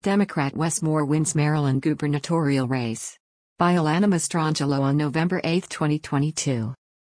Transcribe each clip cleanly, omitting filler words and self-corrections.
Democrat Wes Moore wins Maryland gubernatorial race. By Alana Mastrangelo on November 8, 2022.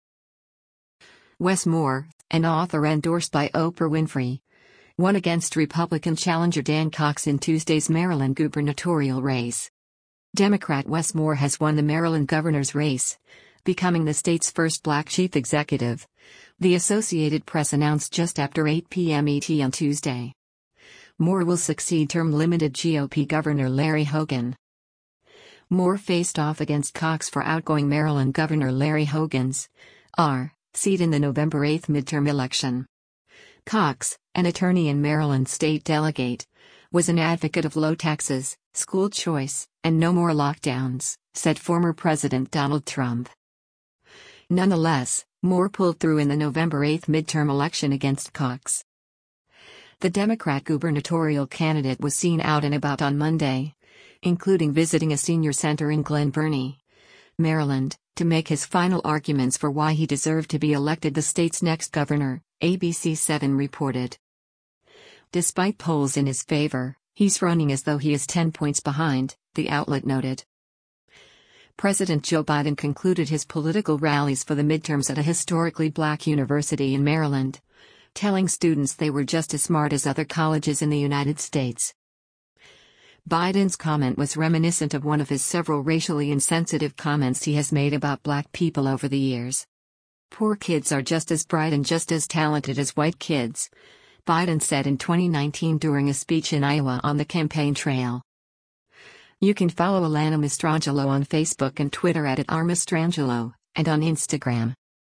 Wes Moore, an author endorsed by Oprah Winfrey, won against Republican challenger Dan Cox in Tuesday's Maryland gubernatorial race. Democrat Wes Moore has won the Maryland governor's race, becoming the state's first black chief executive, the Associated Press announced just after 8 p.m. ET on Tuesday. Moore will succeed term-limited GOP Governor Larry Hogan. Moore faced off against Cox for outgoing Maryland Governor Larry Hogan's seat in the November 8 midterm election. Cox, an attorney and Maryland state delegate, was an advocate of low taxes, school choice, and no more lockdowns, said former President Donald Trump. Nonetheless, Moore pulled through in the November 8 midterm election against Cox. The Democrat gubernatorial candidate was seen out and about on Monday, including visiting a senior center in Glen Burnie, Maryland, to make his final arguments for why he deserved to be elected the state's next governor, ABC7 reported. Despite polls in his favor, he's running as though he is 10 points behind, the outlet noted. President Joe Biden concluded his political rallies for the midterms at a historically black university in Maryland, telling students they were just as smart as other colleges in the United States. Biden's comment was reminiscent of one of his several racially insensitive comments he has made about black people over the years. Poor kids are just as bright and just as talented as white kids, Biden said in 2019 during a speech in Iowa on the campaign trail. You can follow Alana Mastrangelo on Facebook and Twitter @RMastrangelo, and on Instagram